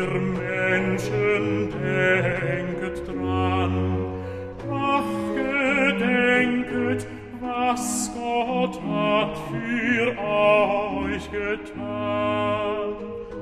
Menschen, denket dran. Ach, gedenket, was Gott hat für euch getan.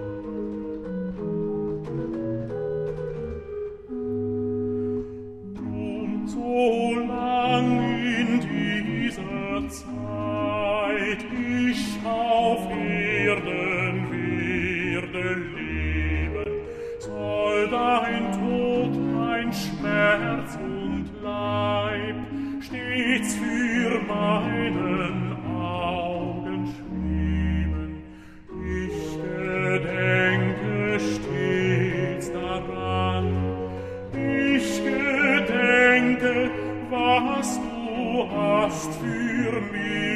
Und so lang in dieser Zeit ich auf Erden werde leben, soll dein Tod, dein Schmerz und Leib stets für meinen Augen schweben. Ich gedenke stets daran, ich gedenke, was du hast für mich